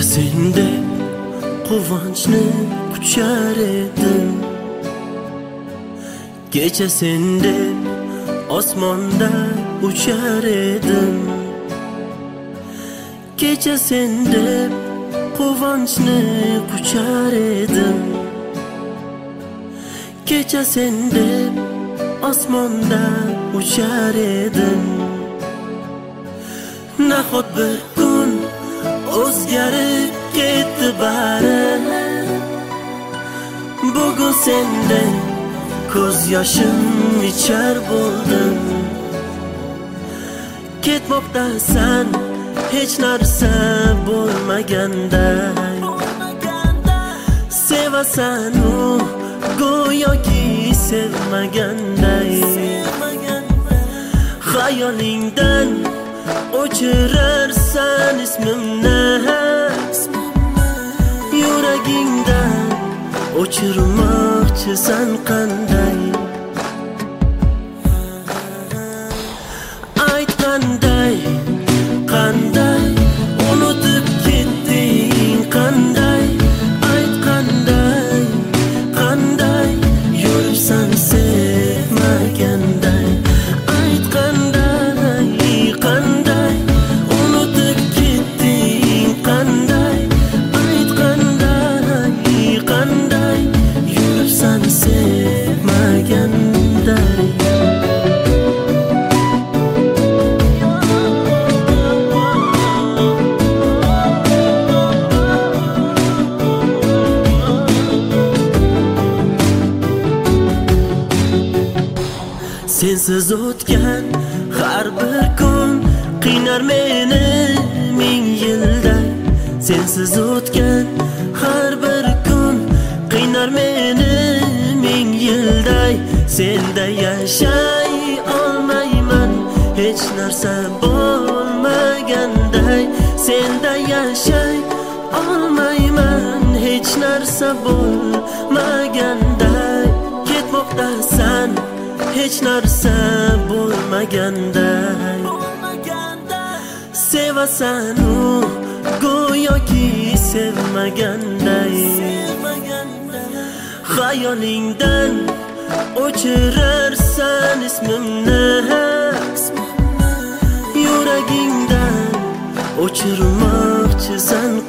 Kechasinde quvonchni quchar edim, kechasinde osmonda uchar edim, kechasinde quvonchni quchar edim, kechasinde osmonda uchar edim. Nahot bir kun o'zgarib ketdi bari, bugun senden ko'z yoshim ichar bo'ldim. Ketmoqdasan hech narsa bo'lmaganday, sevasan u go'yoki sevmaganday. Xayolingdan o'chirarsan ismimni, yuragingdan o'chirmoqchisan qanday? Ayt qanday, qanday unutib ketding, qanday? Ayt qanday, qanday yuribsan sevmaganday? Ayt qanday, qanday unutib ketding, qanday? Ayt qanday, qanday yuribsan sevmaganday? Sensiz o'tgan har bir kun qiynar meni ming yilday. Sensiz o'tgan har bir kun qiynar meni ming yilday. Senda yashay olmayman hech narsa bo'lmaganday. Senda yashay olmayman hech narsa bo'lmaganday. Ketmoqdasan hech narsa bo'lmaganday. Sevasan u go'yoki sevmaganday. Xayolingdan o'chirarsan ismimni, yuragingdan o'chirmoqchisan